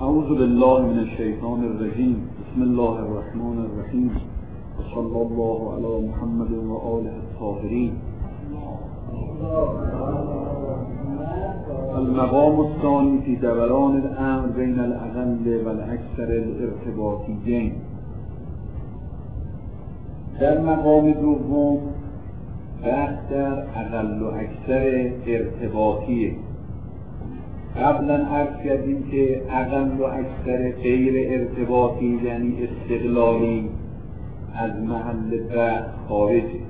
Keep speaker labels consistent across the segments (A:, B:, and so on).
A: اعوذ بالله من الشیطان الرجیم. بسم الله الرحمن الرحیم و صلی الله علی محمد و آله الطاهرین. المقام الثانی فی دوران الامر بین الاقل و الاکثر الارتباطیین. در مقام دوم بحث در اقل و اکثر ارتباطیه. قبلا عرض کردیم که اقل و اکثر غیر ارتباطی یعنی استقلالی از محل بحث خارجه.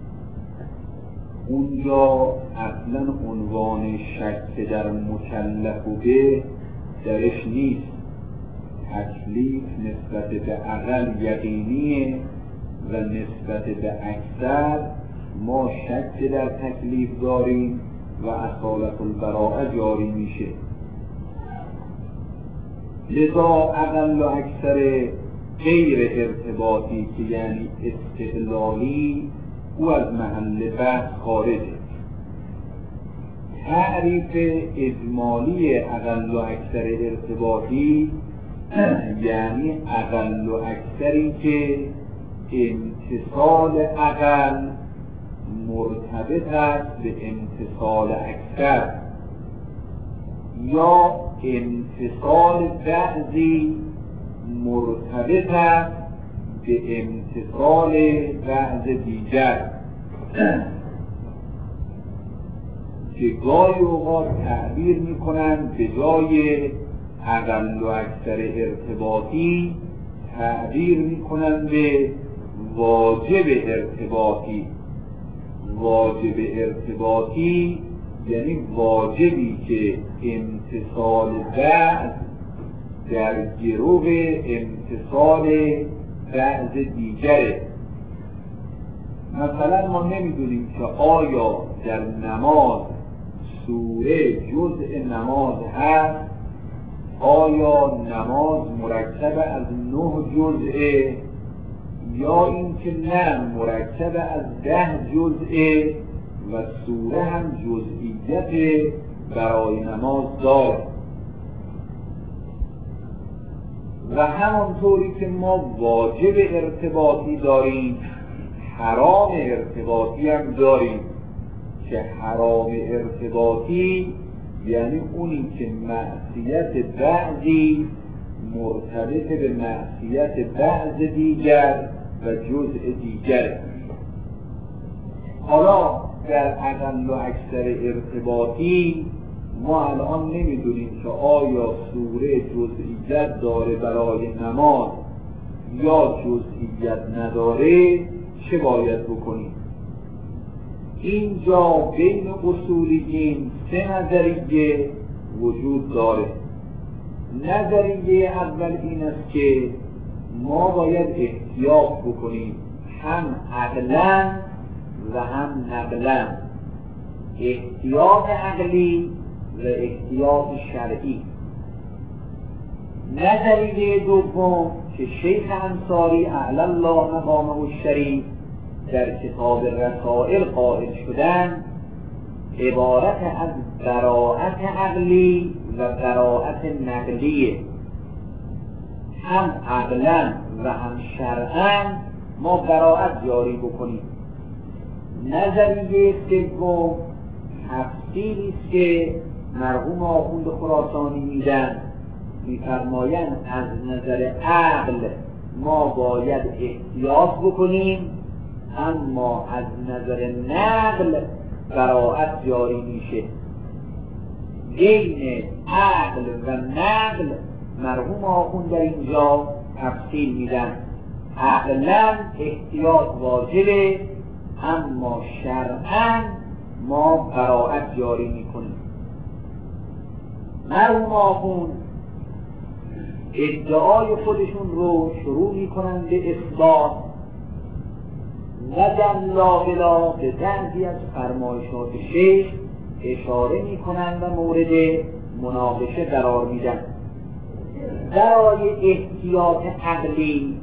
A: اونجا اصلا عنوان شک در مکلف و به درش نیست. تکلیف نسبت به اقل یقینیه و نسبت به اکثر ما شک در تکلیف داریم و اصالت البراءه جاری میشه. لذا اقل و اکثر غیر ارتباطی که یعنی استقلالی او از محل بحث خارجه. تعریف اجمالی اقل و اکثر ارتباطی یعنی اقل و اکثری که امتصال اقل مرتبط است به امتصال اکثر یا امتصال بعضی مرتبط است به امتصال بعض دیگر که گاهی اوقات تعبیر میکنند به جای اقل و اکثر ارتباطی تعبیر میکنند به واجب ارتباطی. واجب ارتباطی یعنی واجبی که امتصال بعض در گرو امتصال بعض دیگره. مثلا ما نمیدونیم که آیا در نماز سوره جزء نماز هست، آیا نماز مرکب از 9 جزء یا اینکه نه مرکب از 10 جزء و سوره هم جزئیت برای نماز داره. و همانطوری که ما واجب ارتباطی داریم حرام ارتباطی هم داریم که حرام ارتباطی یعنی اونی که معصیت بعضی مرتبط به معصیت بعض دیگر و جزء دیگر. حالا در اقل و اکثر ارتباطی ما الان نمیدونیم که آیا سوره جزئیت داره برای نماز یا جزئیت نداره، چه باید بکنیم؟ اینجا بین اصولیین 3 نظریه وجود داره. نظریه اول این است که ما باید احتیاط بکنیم هم عقلاً و هم نقلاً. احتیاط عقلی و احتیاط شرعی. نظریه دوم که شیخ انصاری اعلی الله مقامه الشریف در کتاب رسائل قائل شدن عبارت از براءت عقلی و براءت نقلیه. هم عقلاً و هم شرعاً ما براءت جاری بکنیم. نظریه سوم تفسیری است که مرحوم آخوند خراسانی میدن، میفرمایند از نظر عقل ما باید احتیاط بکنیم، اما از نظر نقل براءت جاری میشه. بین عقل و نقل مرحوم آخوند در اینجا تفصیل میدن. عقلاً احتیاط واجبه، اما شرعاً ما براءت جاری میکنیم. مرحوم آخوند ادعای خودشون رو شروع میکنن به اثبات و در لابلا به بعضی از فرمایشات شیخ اشاره میکنن و مورد مناقشه قرار میدن. برای احتیاط عقلی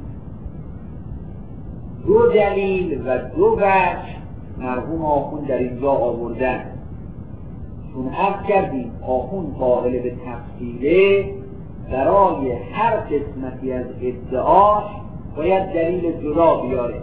A: 2 دلیل و 2 وجه مرحوم آخوند در اینجا آوردن. چون عرض کردیم آخوند قائل به تفصیله، برای هر قسمتی از ادعاش باید دلیل جدا بیاره.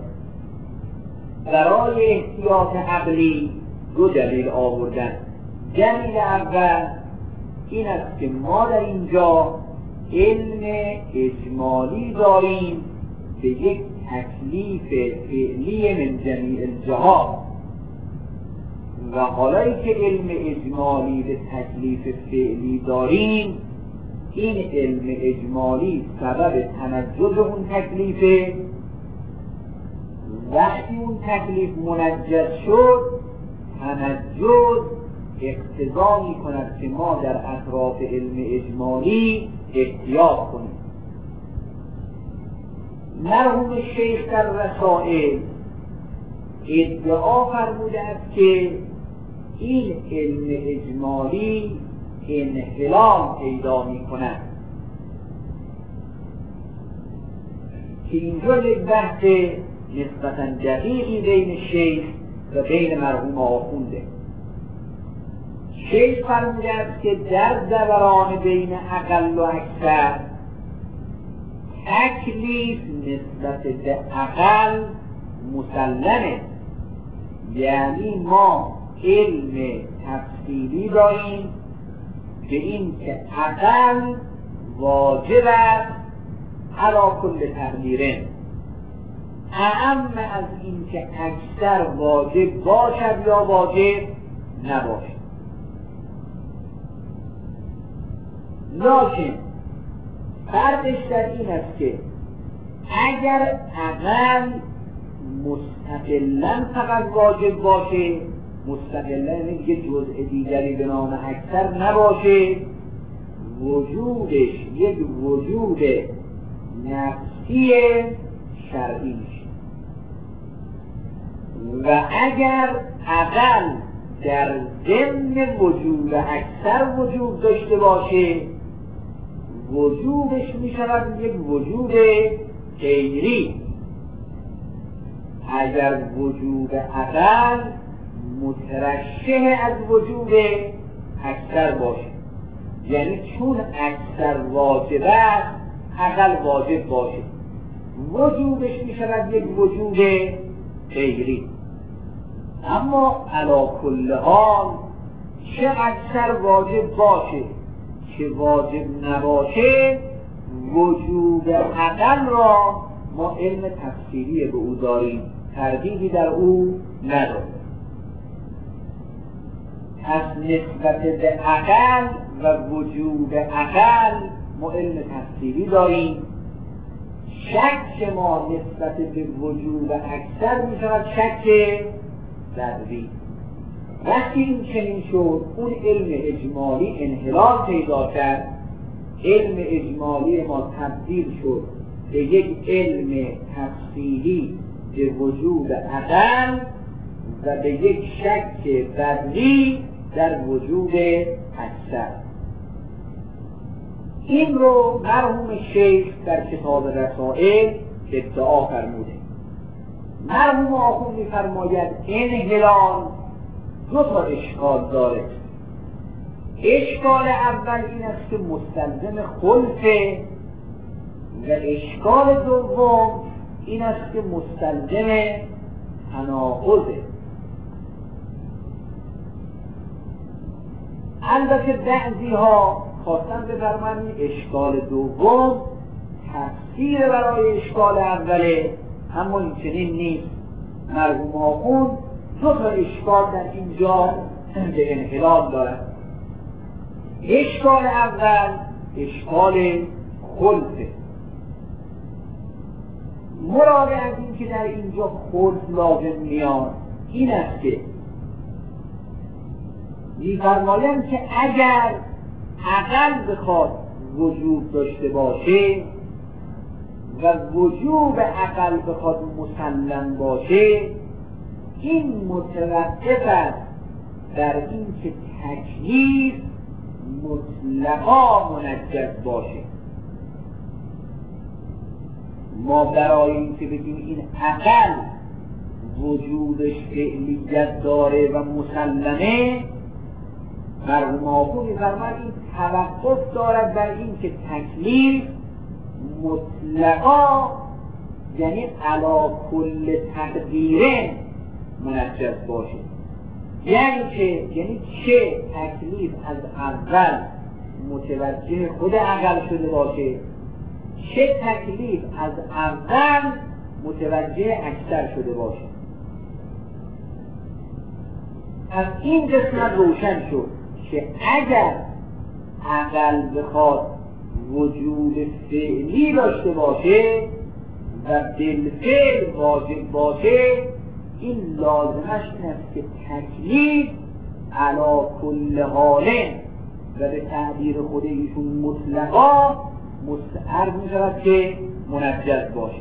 A: برای احتیاط عقلی دو دلیل آوردن. دلیل اول این است که ما در اینجا علم اجمالی داریم به یک تکلیف فعلی من جمیع الجهات، و حالایی که علم اجمالی به تکلیف فعلی داریم، این علم اجمالی سبب تنجز اون تکلیفه. وقتی اون تکلیف منجز شد، تنجز اقتضا می کند که ما در اطراف علم اجمالی احتیاط کنیم. مرحوم شیخ در رسائل ادعا فرموده است که این علم اجمالی انحلال پیدا می کند، که اینجا یک بحث نسبتاً دقیقی بین شیخ و بین مرحوم آخونده. شیخ فرموده است که در دوران بین اقل و اکثر تکلیف نسبت به اقل مسلمه، یعنی ما علم تفصیلی داریم به این که اقل واجب است علی کل تقدیره، اعم از این که اکثر واجب باشد یا واجب نباشد. لکن فرقش در این است که اگر اقل مستقلاً فقط واجب باشه، مستقلاً یعنی دیگه جزء دیگری به نام اکثر نباشه، وجودش یک وجود نفسی شرعی میشه. و اگر اقل در ضمن وجود اکثر وجود داشته باشه، وجودش میشود یک وجود غیری. اگر وجود اقل مترشح از وجود اکثر باشه، یعنی چون اکثر واجب است اقل واجب باشه، وجودش میشود یک وجود غیری. اما علی کل حال چه اکثر واجب باشه چه واجب نباشه، وجود اقل را ما علم تفسیری به او داریم، تردیدی در او نداریم. پس نسبت به اقل و وجود اقل ما علم تفسیری داریم. شک ما نسبت به وجود اکثر می شود شک ضروری. وقتی این چنین شد، اون علم اجمالی انحلال پیدا کرد، علم اجمالی ما تبدیل شد به یک علم تفصیلی به وجود اقل و به یک شک بدلی در وجود اکثر. این رو مرحوم شیخ در کتاب رسائل ادعا فرموده. مرحوم آخوند می‌فرماید انحلال دو تا اشکال داره. اشکال اول این است که مستلزم خلفه، و اشکال دوم این است که مستلزم تناقضه. البته بعضی ها خواستن بفرمایند اشکال دوم تفسیر برای اشکال اوله، اما این چنین نیست. مرحوم آخوند دو تا اشکال در اینجا به انحلال دارد. اشکال اول اشکال خلفه. مراد از این که در اینجا خلف لازم میاد این است که می‌فرمایند که اگر اقل بخواد وجود داشته باشه و وجود اقل بخواد مسلم باشه، این متوقف است در این که تکلیف مطلقا منجز باشه. ما برای این که بگیم این اقل وجودش فعلیت داره و مسلمه، مرحوم آخوند می‌فرماید این توقف دارد بر این که تکلیف مطلقا یعنی علی کل تقدیره منجز باشه، یعنی چه تکلیف از اول متوجه خود عقل شده باشه، چه تکلیف از اول متوجه اکثر شده باشه. از این قسمت روشن شد که اگر عقل بخواد وجود فعلی داشته باشه و بالفعل واجب باشه، این لازمش این است که تکلیف علی کل حاله و به تعبیر خود ایشون مطلقا مستعر می شود که منجز باشه،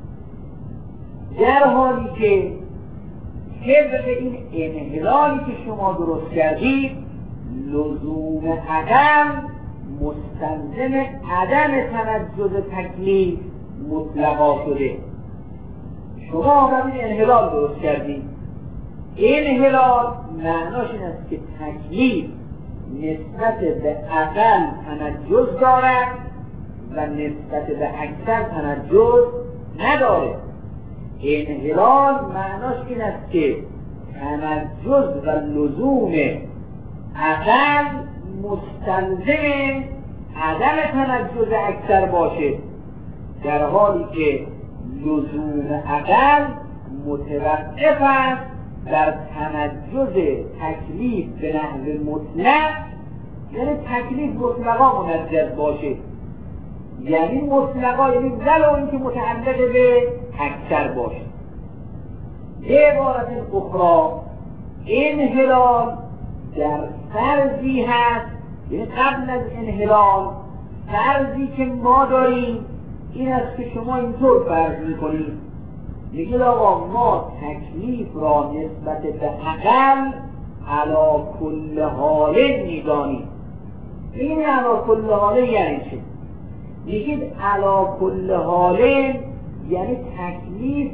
A: در حالی که طبق این انحلالی که شما درست کردید لزوم عدم مستلزم عدم تنجز تکلیف مطلقا شده. شما آمدید انحلال درست کردید. انحلال معناش این است که تکلیف نسبت به عقل تنجز دارد و نسبت به اکثر تنجز نداره. انحلال معناش این است که تنجز و لزوم عقل مستلزم عدم تنجز اکثر باشه، در حالی که لزوم عقل متوقف است در تنجز تکلیف به نحو مطلق، یعنی تکلیف مطلقا منجز باشه، یعنی مطلقا یعنی ولو اینکه متعلق به اکثر باشه. به عبارت اخرى انحلال در فرضی هست، یعنی قبل از انحلال فرضی که ما داریم این است که شما اینطور فرض میکنید، میگید آقا ما تکلیف را نسبت به عقل علی کل حاله میدانیم. این علی کل حاله یعنی چه؟ میگید علی کل حاله یعنی تکلیف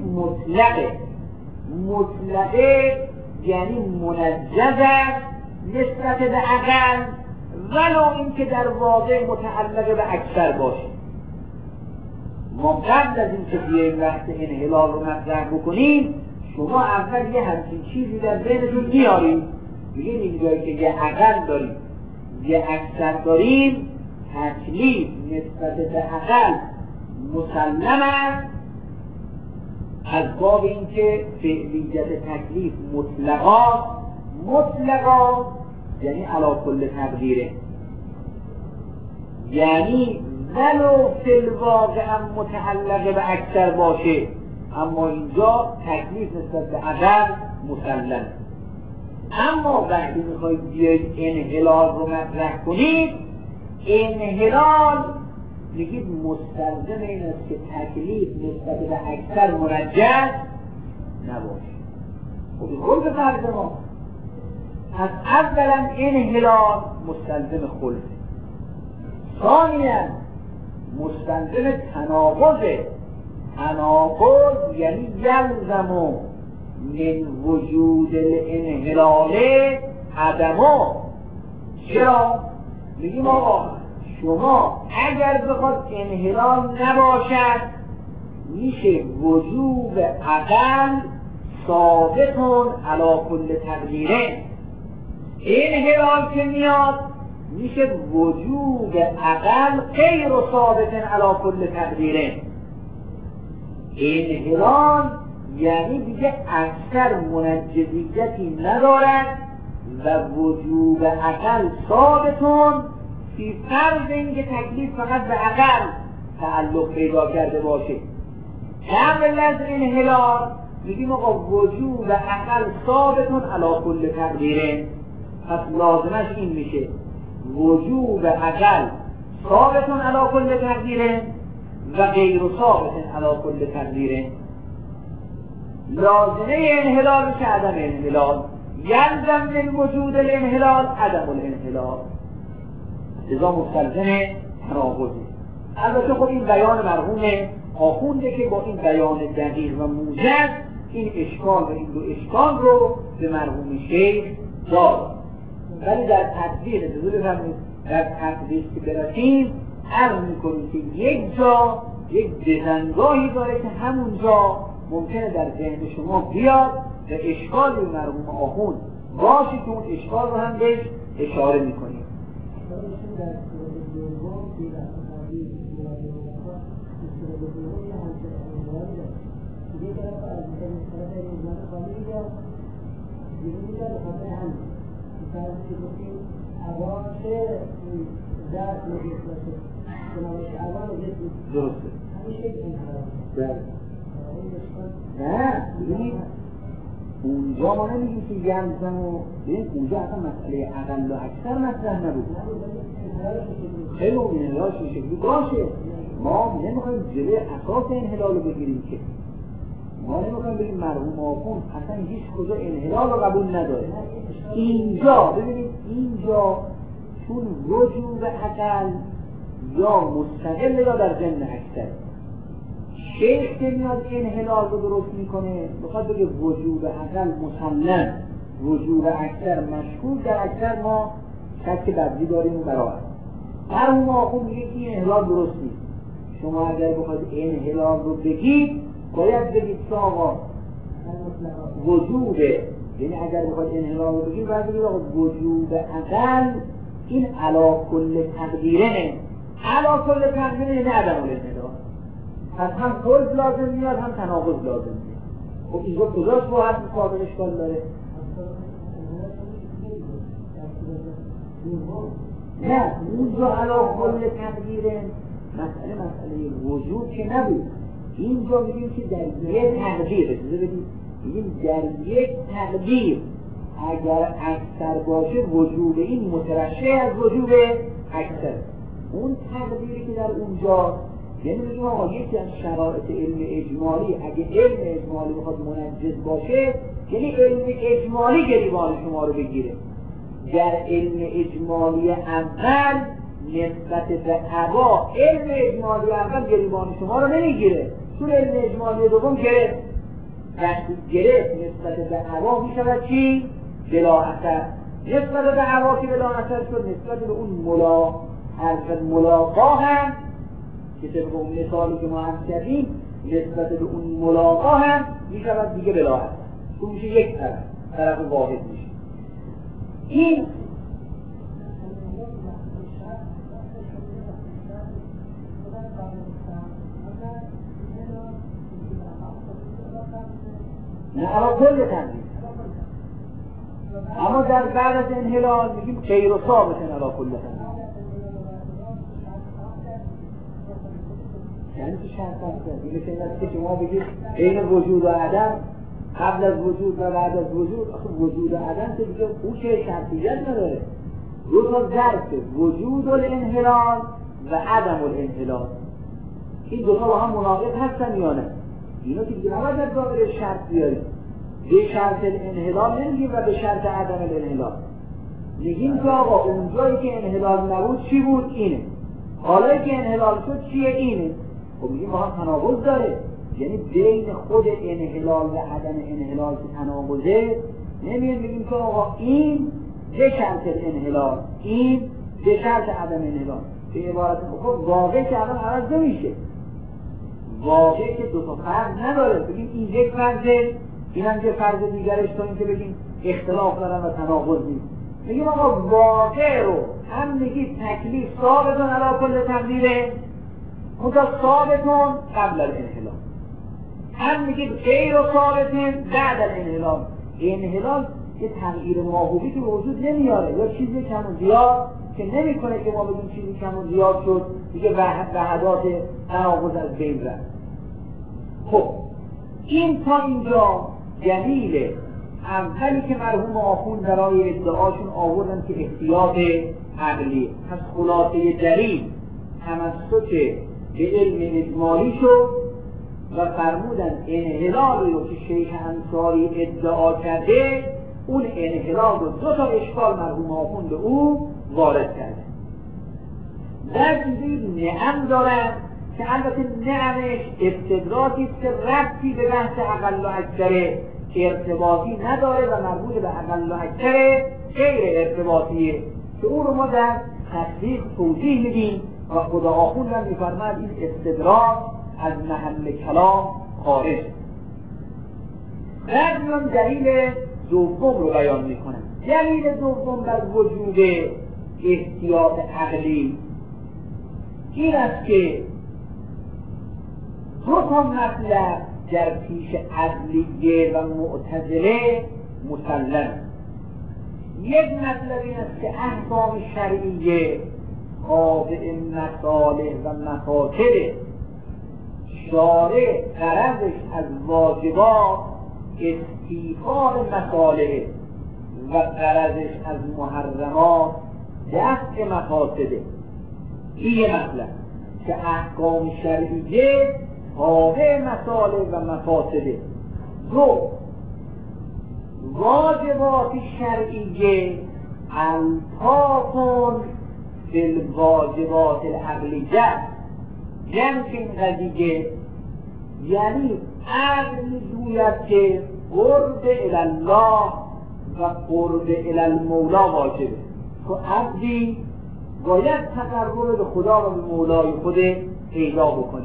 A: مطلقه یعنی منجز است نسبت به عقل ولو اینکه در واقع متعلق به اکثر باشه. ما قبل از اینکه بیاییم وقت انحلال رو مطرح بکنیم شما اول یه همچین چیزی در ذهنتون میارید، میگید اینجایی که یه عقل داریم یه اکثر داریم، تکلیف نسبت به عقل مسلم است از باب اینکه فعلیت تکلیف مطلقا یعنی علی کل تقدیره، یعنی ولو فی الواقع هم متعلق به اکثر باشه اما اینجا تکلیف نسبت به عقل مسلم. اما وقتی میخواید بیاید انحلال رو مطرح کنید، انحلال میگید مستلزم این است که تکلیف نسبت به اکثر منجز نباشه. خب خلق فرض ما از اولا انحلال مستلزم خلق، ثانیا مستلزم تناقض یعنی یلزم من وجود الانحلال عدمه. چرا؟ میگیم آقا شما اگر بخواد انحلال نباشد میشه وجود عقل ثابتون علی کل تقدیره. انحلال که میاد میشه وجود عقل غیر ثابتن علی کل تقدیره. انحلال یعنی دیگه اکثر منجزیتی ندارد و وجود عقل ثابتون فی فرض اینکه تکلیف فقط به عقل تعلق پیدا کرده باشه. قبل از انحلال میگیم آقا وجود عقل ثابتون علی کل تقدیره، پس لازمش این میشه وجود عقل ثابتون علی کل تقدیره و غیر ثابتون علی کل تقدیره. لازمه انحلال میشه عدم انحلال، یلزم من وجود الانحلال عدم الانحلال، لذا مستلزم تناقضه. البته خب این بیان مرحوم آخونده که با این بیان دقیق و موجز این اشکال و این دو اشکال رو به مرحوم شیخ داد.
B: ولی در تطبیق اجازه بفرمایید در تطبیق که برسیم عرض میکنیم که یک جا یک بزنگاهی داره که همونجا ممکنه در ذهن شما بیاد و اشکالی به مرحوم آخوند باشه که اون اشکال رو هم بهش اشاره میکنیم. درسته. نه ببینید اونجا ما نمیگیم که یلزم و ببینید اونجا اصلا مسئله اقل و اکثر مطرح نبود. خیلی اون انحلاش این شکلی باشه، ما نمیخوایم جلوی اساس انحلال رو بگیریم که ما نمیخوایم بگیم مرحوم آخوند اصلا هیچ کجا انحلال رو قبول نداره. اینجا ببینید اینجا چون وجود عقل یا مستقل یا در ضمن اکثر شیخ که میاد انحلال رو درست میکنه بخواد بگه وجود عقل مسلم وجود اکثر مشکوک در اکثر ما شک بدلی داریم و برای مرحوم آخوند میگه که این انحلال درست نیست. شما اگر بخواید انحلال رو بگید باید بگید که آقا وجوده، یعنی اگر بخواید انحلال رو بگید باید بگید آقا وجود عقل این علا کل تقدیره نه، علا کل تقدیره یعنی عدم الانحلال، پس هم خلط لازم میاد هم تناقض لازم میاد. خب اینجا کجاست با حد مطابق اشکال داره؟ نه اینجا علا کل تقدیره مسئله وجود که نبود. اینجا میگیم که در یک تقدیر میگیم در یک تقدیر اگر اکثر باشه وجود این مترشح از وجود اکثر. اون تقدیری که در اونجا یعنی میگیم آقا یکی از شرایط علم اجمالی اگه علم اجمالی بخواد منجز باشه یعنی علم اجمالی گریبان شما رو بگیره. در علم اجمالی اول نسبت به عبا علم اجمالی اول گریبان شما رو نمیگیره، چون علم اجمالی دوم گرفت وقتی گرفت نسبت به عبا میشود چی؟ بلا اثر. نسبت به عبا که بلا اثر شد نسبت به اون ملاقا هم که طبق اون مثالی که ما هم کردیم نسبت به اون ملاقا هم میشود دیگه بلا اثر، اون میشه یک طرف واحد میشه. این نه علا کل تنظیم، اما در بعد از انحلال میگیم غیر و ثابتن علا کل تنظیم. یعنی که شرط هست این مثل که شما بگید بین وجود و عدم قبل از وجود و بعد از وجود، وجود و عدم که دیگه اون که شرطیت نداره. دو تا ظرف وجود الانحلال و عدم الانحلال این دوتا با هم مناقض هستن یا نه؟ اینا که دیگه نباید از داخل شرط بیاریم. به شرط الانحلال نمیگیم و به شرط عدم الانحلال میگیم که آقا اونجایی که انحلال نبود چی بود؟ اینه. حالایی که انحلال شد چیه؟ اینه. خب میگیم با هم تناقض داره، یعنی بین خود انحلال و عدم انحلال که تناقضه میگیم که آقا این به شرط الانحلال این به شرط عدم انحلال. به عبارت خب واقع که الان عوض نمیشه، واقع که دو تا فرض نداره. بگیم این یک فرضه این هم یه فرض دیگرش تا این که بگیم اختلاف دارن و تناقض نیست. میگیم آقا واقع رو هم میگید تکلیف ثابتون علی کل تقدیره منتها ثابتون قبل الانحلال، هم میگید غیر و ثابتون بعد الانحلال. انحلال یه تغییر ماهوی که وجود نمیاره یا چیزی کم و زیاد که نمیکنه که ما بگیم چیزی کم و زیاد شد دیگه وحدات تناقض از بین رفت. خب این تا اینجا دلیل اولی که مرحوم آخوند برای ادعاشون آوردن که احتیاط عقلی. پس خلاصه دلیل تمسک به علم اجمالی شد و فرمودن انحلالی رو که شیخ انصاری ادعا کرده اون انحلال رو دو تا اشکال مرحوم آخوند به او وارد کرده. در چیزی نعم دارن که البته نعمش استدراکی است که ربطی به بحث اقل و اکثر ارتباطی نداره و مربوط به اقل و اکثر غیر ارتباطیه که اون رو ما در تطبیق توضیح میدیم و خدا آخوند هم میفرماید این استدراک از محل کلام خارج. بعد میان دلیل دوم رو بیان میکنن. دلیل دوم بر وجود احتیاط عقلی این است که دو تا مطلب در پیش عدلیه و معتزله مسلم. یک مطلب این است که احکام شرعیه تابع مصالح و مفاسد، شارع غرضش از واجبات استیفاء مصالح و غرضش از محرمات دفع مفاسده. این یه مطلب که احکام شرعیه تابع مصالح و مفاسده. دو، واجبات شرعیه الطاف بالواجبات العقلیه. یعنی که این قضیه یعنی عقل میگوید که قرب الله و قرب المولا واجبه، تو عبدی باید تقرب به خدا و به مولای خود پیدا بکنی.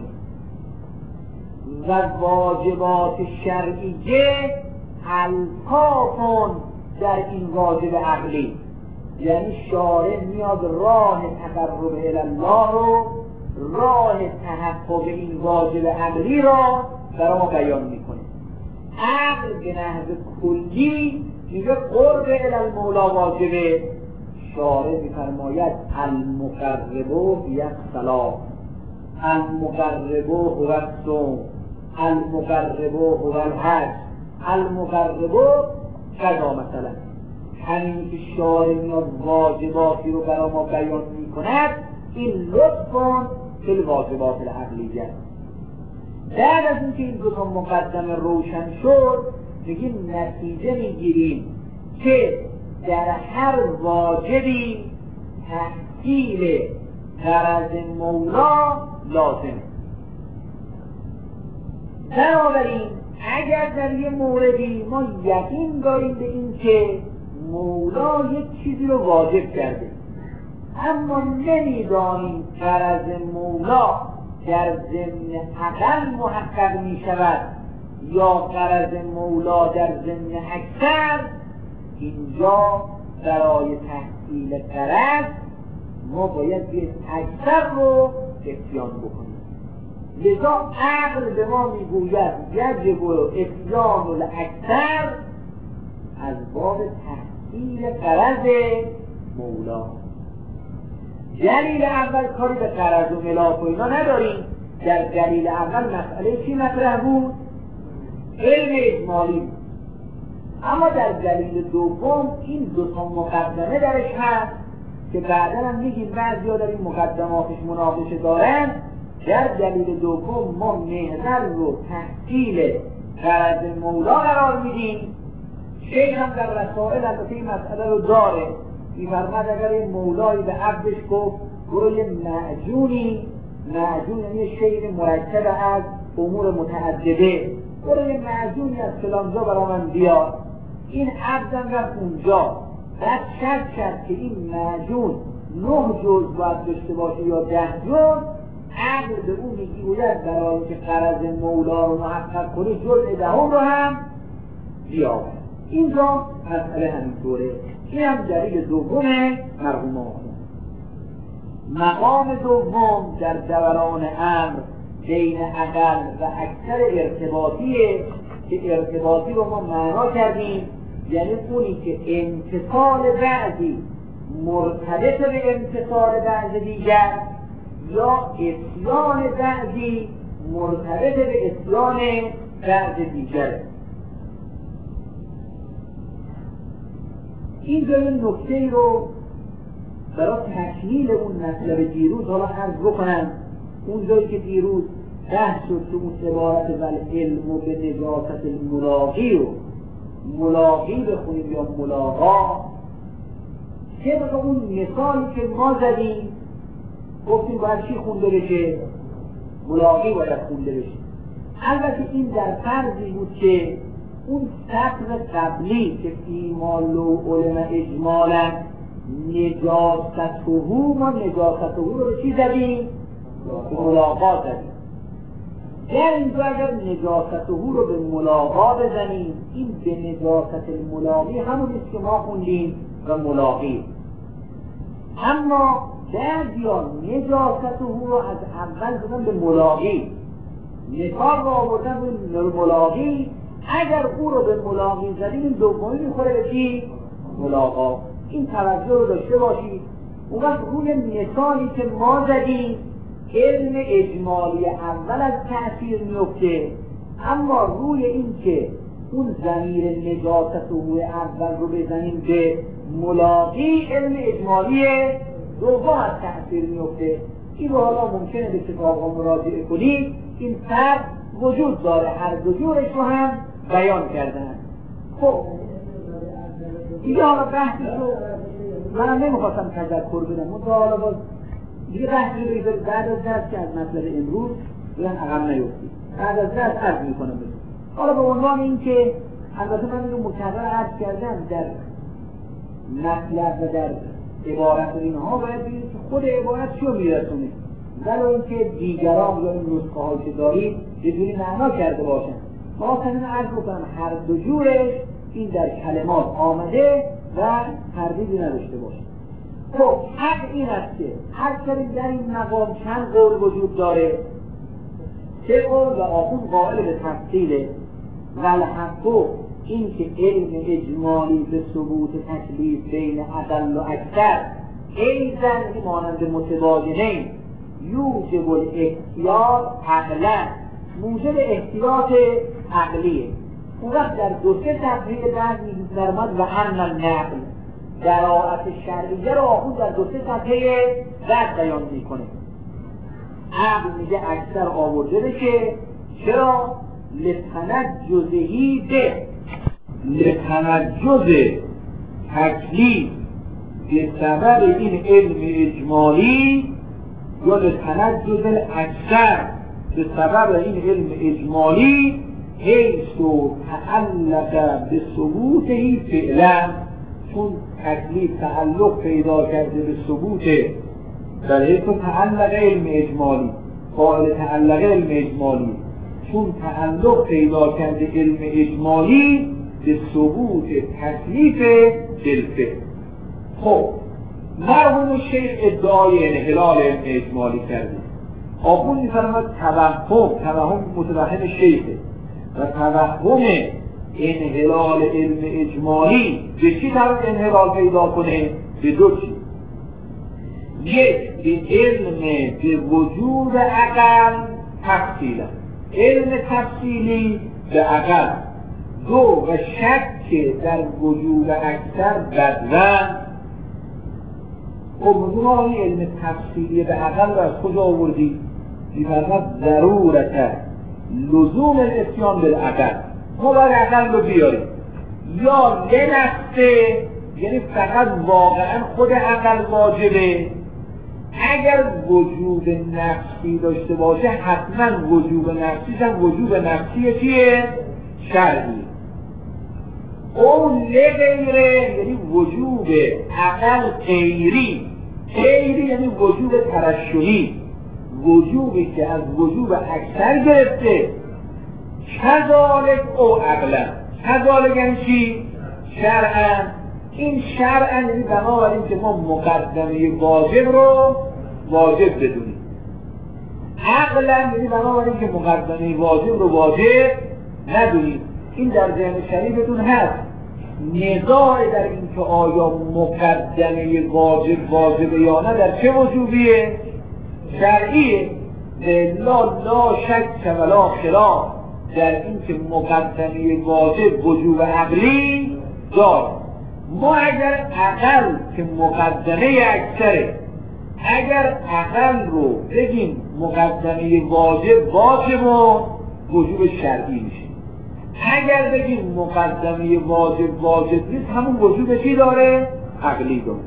B: و واجبات شرعیه الطاف در این واجب عقلی، یعنی شارع میاد راه تقرب الله رو، راه تحقق این واجب عقلی را برای ما بیان میکنه. عقل به نحو کلی میگه قرب المولا واجبه، شارع میفرماید المقرب هی الصلاة، المقرب هو الصوم، المقرب هو الحج، المقرب کذا. مثلا همین که شارع میاد واجباتی رو برای ما بیان میکند، این لطفاً فی الواجبات العقلیه. بعد از اینکه این دو تا مقدمه روشن شد، میگیم نتیجه میگیریم که در هر واجبی تحصیل غرض مولا لازم. بنابراین اگر در یه موردی ما یقین داریم به این که مولا یک چیزی رو واجب کرده، اما نمیدانیم غرض مولا در ضمن عقل محقق می شود یا غرض مولا در ضمن اکثر، اینجا برای تحصیل غرض ما باید به اکثر رو اتیان بکنیم. لذا عقل به ما میگوید یجب اتیان الاکثر از باب تحصیل غرض مولا. دلیل اول کاری به غرض و ملاک و اینا نداریم. در دلیل اول مسئله چی مطرح بود؟ علم اجمالی بود. اما در دلیل دوم این دو تا مقدمه درش هست که بعدا هم میگیم بعضیا در این مقدماتش مناقشه دارن. در دلیل دوم ما محور رو تحصیل غرض مولا قرار میدیم. شیخ هم در رسائل البته این مسئله رو داره، می‌فرماید اگر این مولایی به عبدش گفت برو یه معجونی، معجون یعنی شیء مرکب از امور متعدده، برو یه معجونی از فلانجا برای من بیار، این عبدم رفت اونجا، بعد شرط کرد که این معجون 9 جزء باید داشته باشه یا 10 جزء، عقل به اون میگوید برای اینکه غرض مولا رو محقق کنی جزء 10 رو هم بیار. اینجا مسئله همینطوره. این هم دلیل دوم مرحوم آخوند. مقام دوم در دوران امر بین عقل و اکثر ارتباطیه که ارتباطی رو ما معنا کردیم، یعنی اونی که امتصال بعضی مرتبط به امتصال بعض دیگر یا اتیان بعضی مرتبط به اتیان بعض دیگره. این جای نکته رو برای تکمیل اون مطلب دیروز حالا عرض بکنم. اون جایی که دیروز بحث شد که اون عبارت والعلم به نجاست الملاقی رو ملاقی بخونیم یا ملاقا، که بگه اون مثالی که ما زدیم گفتیم باید چی خونده بشه؟ ملاقی باید خونده بشه. البته این در فرضی بود که اون سطر قبلی که ایمان و علم اجمالا نجاستهو، ما نجاستهو رو به چی زدیم؟ به ملاقا زدیم. در اینجا اگر نجاستهو رو به ملاقا بزنیم، این به نجاست الملاقی همونیست که ما خوندیم و ملاقی. اما بعضی‌ها نجاستهو رو از اول زدن به ملاقی، مثال رو آوردن به ملاقی. اگر او رو به ملاقی زدیم، این دومی میخوره به چی؟ ملاقا. این توجه رو داشته باشید. اون وقت روی مثالی که ما زدیم علم اجمالی اول از تأثیر میفته، اما روی این که اون ضمیر نجاست و اول رو بزنیم به ملاقی، علم اجمالی دوم از تأثیر میفته. این رو حالا ممکنه به کتاب‌ها مراجعه کنید، این فرق وجود داره، هر دو جورش رو هم بیان کردن. خب دیگه حالا بحثی رو من نمیخواستم تذکر بدم، منطقه حالا باز دیگه بحثی رو بگذارید بعد از درس که از مطلب امروز بیان عقب نیفتید، بعد از درس عرض میکنم بزن. حالا به عنوان این که البته من رو مکرر عرض کردم، در مطلب و در عبارت اینها باید ببینید که خود عبارت چی رو میرسونه، ولو اینکه دیگران یا این نسخه هایی که دارید یه جوری معنا کرده باشن. ما کنیم عرض بکنم هر دو جورش این در کلمات آمده و تردیدی نداشته باشه. خب حق این است که هر کاری در این مقام چند قول وجود داره، سه قول و آخون قائل به تفصیله. والحق این که علم اجمالی به ثبوت تکلیف بین اقل و اکثر ایزن مانند متباینین یوجب الاحتیاط عقلا، موجب احتیاط عقلیه. اون وقت در دو سه صفحه بعد می‌فرماد و ان النقل دراعت شرعیه رو آخون در دو سه صفحه بعد بیان میکنه. عقل میگه اکثر آورده بشه، چرا؟ لتنجزهی به لتنجز تکلیف به سبب این علم اجمالی، یا لتنجز الاکثر به سبب این علم اجمالی، حیث و تعلق به ثبوتهی فعلا، چون تکلیف تعلق پیدا کرده به ثبوت در حیث و تعلق علم اجمالی، قائل تعلق علم اجمالی، چون تعلق پیدا کرده علم اجمالی به ثبوت تکلیف بالفعل. خب مرحوم شیخ ادعای انحلال علم اجمالی کرده، آخون می‌فرماید توهم متوهم شیخه و توهم انحلال علم اجمالی به چی طرف انحلال پیدا کنه؟ به دو چیز. یک، به علم به وجود عقل تفصیلا، علم تفصیلی به عقل. دو، و شک در وجود اکثر بدون. خب موضوع علم تفصیلی به عقل رو از کجا آوردی؟ می‌فرماید ضرورت لزوم الاتیان بالعقل، ما باید عقل رو بیاریم، یا لنفسه یعنی فقط واقعا خود عقل واجبه. اگر وجوب نفسی داشته باشه حتما وجوب نفسیش هم وجوب نفسی چیه؟ شرعی. اون لغیره یعنی وجوب عقل غیری، غیری یعنی وجوب ترشحی، وجوبی که از وجوب اکثر گرفته. کذالک او عقلا، کذالک یعنی چی؟ شرعا. این شرعا یعنی بنابراین که ما مقدمه واجب رو واجب بدونیم. عقلا یعنی بنابراین که مقدمه واجب رو واجب ندونیم. این در ذهن شریفتون هست. نزاع در این که آیا مقدمه واجب واجبه یا نه در چه وجوبیه؟ شرعیه. لا شک ولا خلاف در این که مقدمه واجب وجوب عقلی داره. ما اگر عقل که مقدمه اکثره، اگر عقل رو بگیم مقدمه واجب و وجوب شرعی میشه. اگر بگیم مقدمه واجب نیست، همون وجوب چی داره؟ عقلی داره.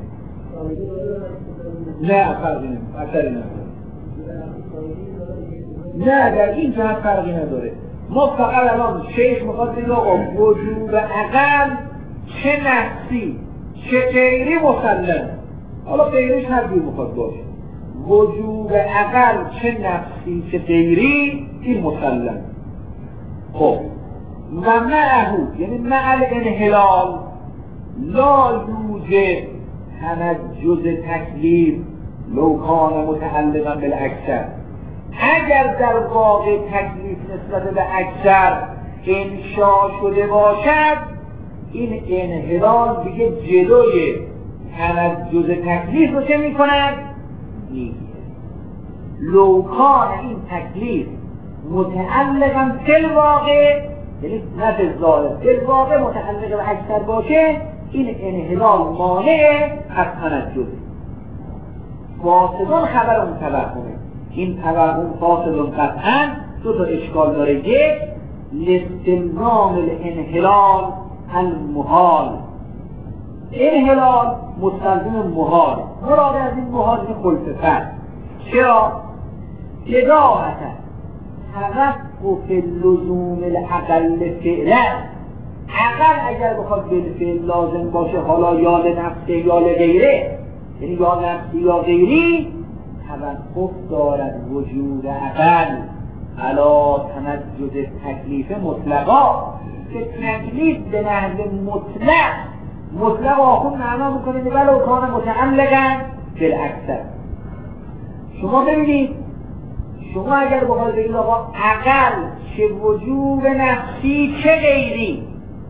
B: نه فرقی نداره. نه در این جهت فرقی نداره. ما فقط الان شیخ میخواد بگه آقا وجوب عقل چه نفسی چه غیری مسلم، حالا غیریش هر جور میخواد باشه، وجوب عقل چه نفسی چه غیری این مسلم. خب و معهو یعنی مع الانحلال لا یوجد تنجز تکلیف لو کان متعلقا بالاکثر، اگر در واقع تکلیف نسبت به اکثر انشاء شده باشد این انحلال دیگه جلوی تنجز تکلیف رو چه می کند؟ میگیره. لو کان این تکلیف متعلقا فی واقع یعنی نه فی ظاهر، فی واقع متعلق به اکثر باشه این انحلال مانع از تنجز. فاسدون خبر اون توهمه، این توهم فاسدون قطعا دو تا اشکال داره. یک لاستلزام الانحلال المحال، انحلال مستلزم محال، مراد از این محال این خلفت. چرا؟ بداهت توقف لزوم الاقل فعلا، عقل اگر بخواد بالفعل لازم باشه حالا یا لنفسه یا لغیره، یعنی یا نفسی یا غیری، توقف دارد وجود عقل علا تنجز تکلیف مطلقا، که تکلیف به نحو مطلق آخون معنا میکنه ولو کان متعلقا بالاکثر. شما ببینید شما اگر بخواید بگید آقا عقل چه وجوب نفسی چه غیری،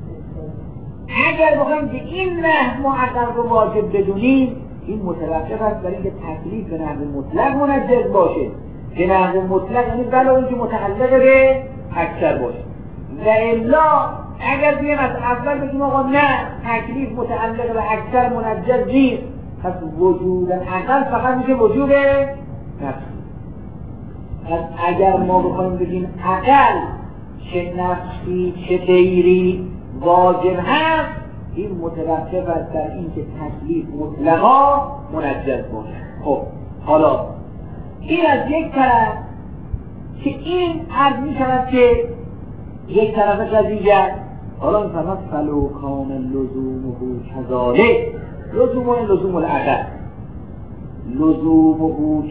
B: اگر بخواید به این نحو ما عقل رو واجب بدونیم این متوقف است برای اینکه تکلیف به نحو مطلق منجز باشه. به نحو مطلق یعنی ولو اینکه متعلق به اکثر باشه، و الا اگر بیایم از اول بگیم آقا نه تکلیف متعلق به اکثر منجز نیست، پس وجود عقل فقط میشه وجود نفسی. پس اگر ما بخوایم بگیم عقل چه نفسی چه غیری واجب هست، این متوقف است در این که تکلیف مطلقا منجز باشه. خب حالا این از یک طرف که این عرض می شود که یک طرف قضیه، حالا این فرمت فلو کان لزومه کذالک، لزوم العقل، لزومه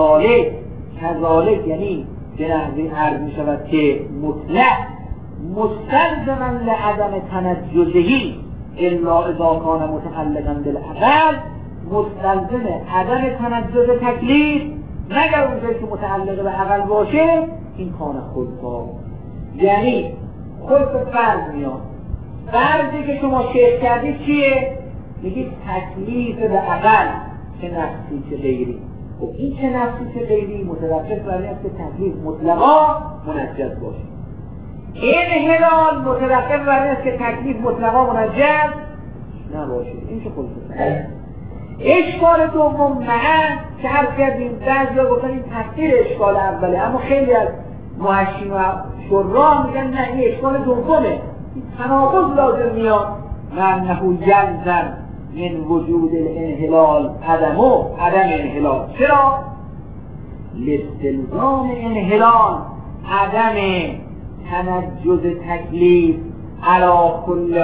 B: کذالک یعنی به نحوی عرض می شود که مطلق مستلزما لعدم تنجزهی الا اذا کان متعلقا بالعقل، مستلزم عدم تنجز تکلیف مگر اونجایی که متعلق به عقل باشه این کان خلفا، یعنی خلف فرض میاد. فرضی که شما شیخ کردید چیه؟ میگید تکلیف به عقل چه نفسی چه غیری. خب این چه نفسی چه غیری متوقف برای است که تکلیف مطلقا منجز باشه. انحلال متوقف برای است که تکلیف مطلقا منجز نباشه. این چه خلفه. اشکال دوم معه که عرض کردیم بعضیا گفتن این تفسیر اشکال اوله، اما خیلی از محشین و شراح میگن نه این اشکال دومه، این تناقض لازم میاد. معنه یلزم من وجود الانحلال عدم انحلال. چرا؟ لاستلزام انحلال عدم تنجز تکلیف علا کل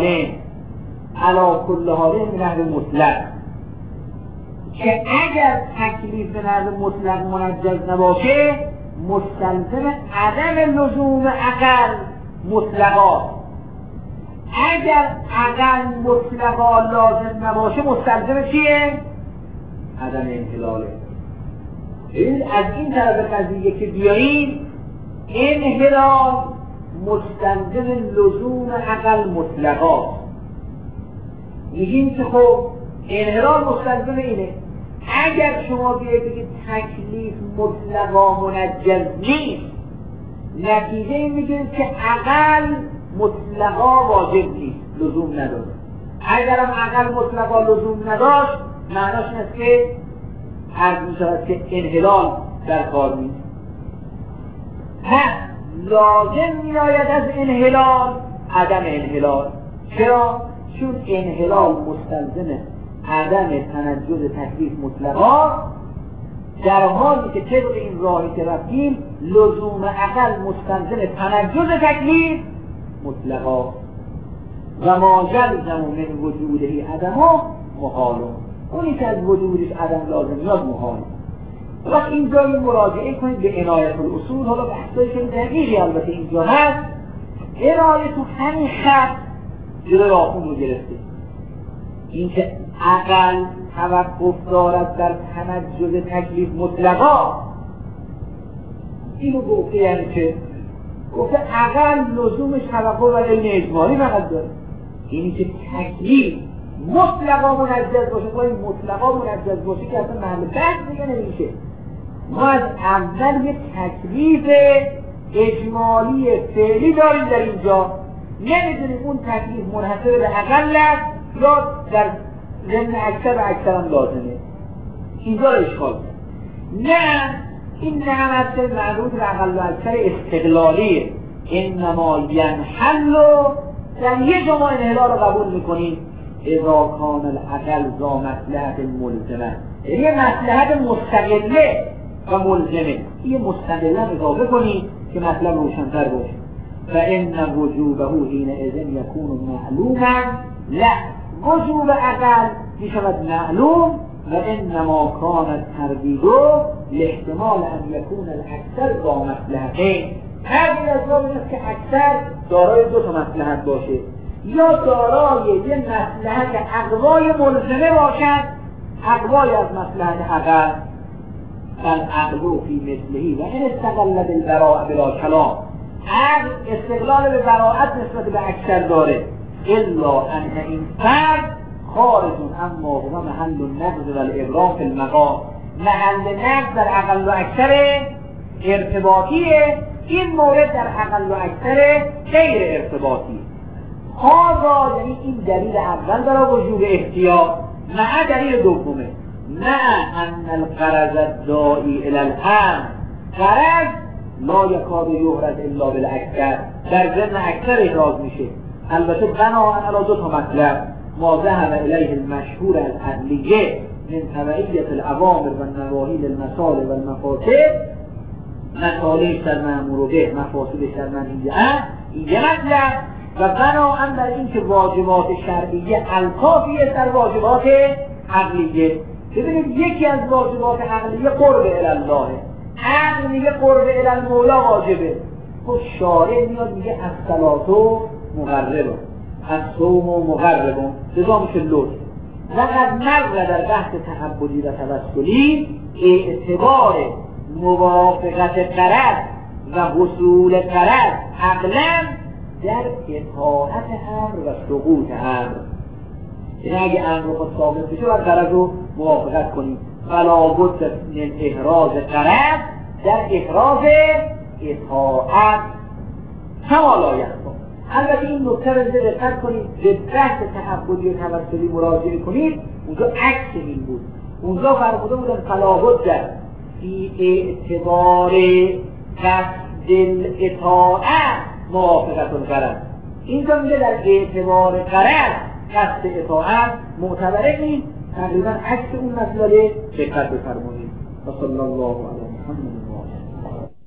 B: حاله من نحو مطلق، که اگر تکلیف به نحو مطلق منجز نباشه مستلزم عدم لزوم عقل مطلقا، اگر عقل مطلقا لازم نباشه مستلزم چیه؟ عدم انحلاله. از این طرف قضیه که بیاییم انحلال مستلزم لزوم عقل مطلقا، میگیم که خب انحلال مستلزم اینه، اگر شما بیایید بگید تکلیف مطلقا منجز نیست، نتیجه این میگیم که عقل مطلقا واجب نیست، لزوم نداره. اگرم عقل مطلقا لزوم نداشت معناش این است که عرض می شود که انحلال در کار نیست. نه، لازم می آید از انحلال عدم انحلال. چرا؟ چون انحلال مستلزم عدم تنجز تکلیف مطلقا، در حالی که طبق این راهی که رفتیم لزوم عقل مستلزم تنجز تکلیف مطلقا و ما یلزم من وجوده عدم محال، اونی که از وجودش عدم لازم یاد محال. وقت اینجا مراجعه کنید به عنایت الاصول. حالا بحثایی که دقیقی البته اینجا هست، عنایت تو همین خط جلوی آخون رو گرفته. این که عقل توقف دارد در تنجز تکلیف مطلقا، اینو گفته، یعنی که گفته عقل لزومش توقف و علم اجمالی فقط داره. اینی که تکلیف مطلقا منجز باشه، با این مطلقا منجز باشه که اصلا محل بحث دیگه نمیشه. ما از اول یه تکلیف اجمالی فعلی داریم در اینجا، نمیدونیم اون تکلیف منحصر به عقل است یا در ضمن اکثر و اکثر هم لازمه. اینجا رو اشکال کنیم. نه، این نه هم از معروض به عقل و اکثر استقلالیه. انما ینحل، در یه جمعه انحلال رو قبول میکنیم اذا کان العقل ذا مصلحت ملزمه، یه مصلحت مستقله و ملزمه. یه مستقله اضافه کنیم که مطلب روشن‌تر باشه. فإن وجوبه حینئذ یکون معلوما، لا، وجوب عقل میشود معلوم و انما کان التردید لاحتمال ان یکون الاکثر ذا مصلحتین. هر از است که اکثر دارای دو تا مصلحت باشه، یا دارای یه مصلحت اقوای ملزمه باشد، اقوای از مصلحت عقل. العقل فی مثله و این استقل بالبراءة بلا کلام، عقل استقلال به براءت نسبت به اکثر داره، الا ان این فرد خارج اما هو محل النقض و الابرام فی المقام. محل نقض در عقل و اکثر ارتباطیه، این مورد در عقل و اکثر غیر ارتباطی. هذا یعنی این دلیل اول برای وجوب احتیاط، نه دلیل دومه، نه ان الغرض الداعی الی الامر، غرض لا یکاد یحرز الا بالاکثر، در ضمن اکثر احراز میشه. البته بناء علی دو تا مطلب، ما ذهب الیه المشهور العقلیه من تبعیت الاوامر و النواهی للمصالح و المفاسد، مصالح در مأمور به، مفاسدش در منهی عنه، یه مطلب. و بناء بر این که واجبات شرعیه الکافیه در واجبات عقلیه. ببینید یکی از واجبات عقلیه قرب الالله، عقل میگه قرب الالمولا واجبه، خب شارع میاد میگه الصلاة مقربه، الصوم مقربه، لذا میشه لطف. وقد مر در بحث تعبدی و توسلی اعتبار موافقت غرض و حصول غرض عقلا در اطاعت امر و سقوط امر. یعنی اگه امر رو ثابت بشه باید غرض رو موافقت کنیم. فلا بد من احراز غرض در احراز اطاعت کما لا یخفی. البته این نکته رو دقت کنید، به بحث تعبدی و توسلی مراجعه کنید، اونجا عکس این بود. اونجا فرموده بودن فلا بد فی اعتبار قصد الاطاعت موافقت الغرض. اینجا میگه در اعتبار غرض قصد اطاعت معتبره. این تقریبا عکس اون مسئله دقت بفرمایید. و صلی الله علی محمد.